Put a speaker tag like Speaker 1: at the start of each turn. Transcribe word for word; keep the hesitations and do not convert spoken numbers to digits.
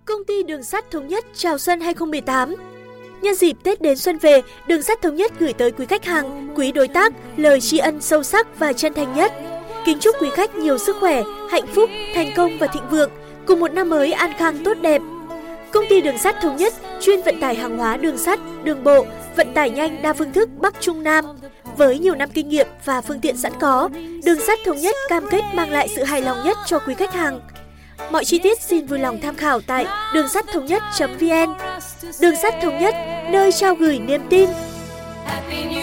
Speaker 1: Công ty Đường sắt Thống nhất chào xuân hai không một tám. Nhân dịp Tết đến xuân về, Đường sắt Thống nhất gửi tới quý khách hàng, quý đối tác lời tri ân sâu sắc và chân thành nhất. Kính chúc quý khách nhiều sức khỏe, hạnh phúc, thành công và thịnh vượng, cùng một năm mới an khang tốt đẹp. Công ty Đường sắt Thống nhất chuyên vận tải hàng hóa đường sắt, đường bộ, vận tải nhanh đa phương thức Bắc Trung Nam. Với nhiều năm kinh nghiệm và phương tiện sẵn có, Đường sắt Thống nhất cam kết mang lại sự hài lòng nhất cho quý khách hàng. Mọi chi tiết xin vui lòng tham khảo tại đường sắt thống nhất chấm vn. Đường sắt Thống nhất, nơi trao gửi niềm tin.